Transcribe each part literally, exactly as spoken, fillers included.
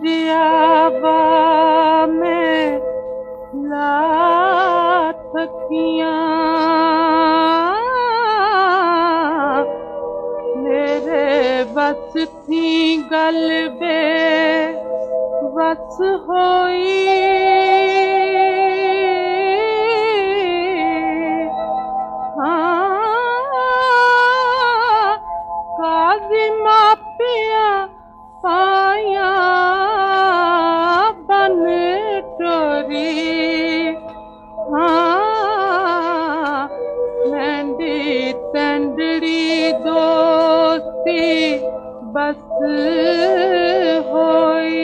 जियावा में ला थकियां मेरे बस थी गल बे बस होई हाँ काजी मापिया पाया बन टोरी हाँ मेंढी तंडड़ी दोस्ती बस होई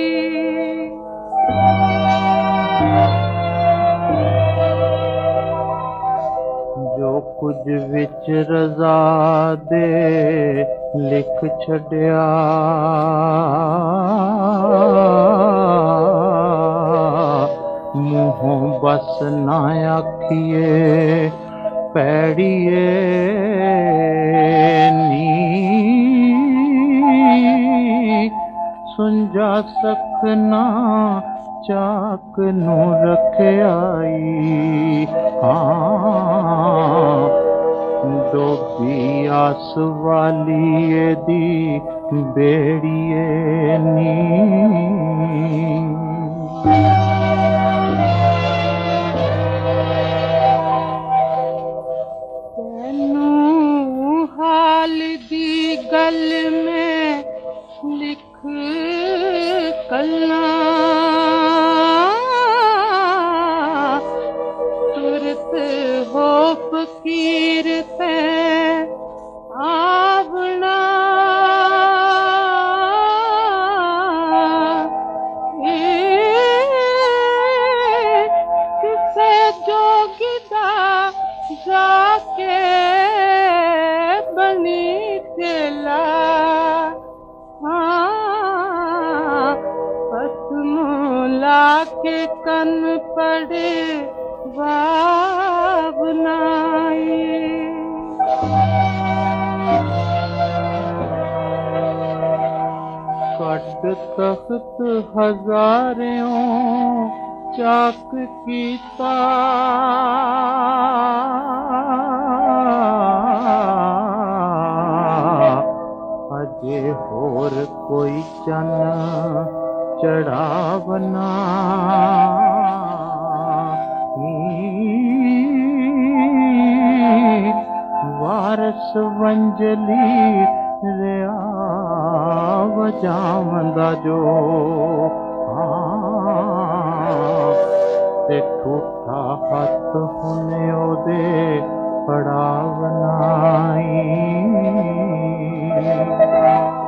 जो कुछ विच रज़ा दे लिख छड़िया मुँहों बस ना आखिए पैड़िए नी सुंजा सकना चाक नू रखियाई हाँ डोबी आस वाली दी बेड़िए नी तेनू हाल दी गल में लिख कल्ला तुरत हो फकीर ते आवना किसे जोगी दा जाके बनी चला ला के कन पड़े भावनाई कट तख्त हजारों चाक कीता अजे होर कोई चन चढ़ावना वारस वंजली रिया वजावंदा जो हाँ ते ठूठा हथ हुने ओदे पड़ावनाई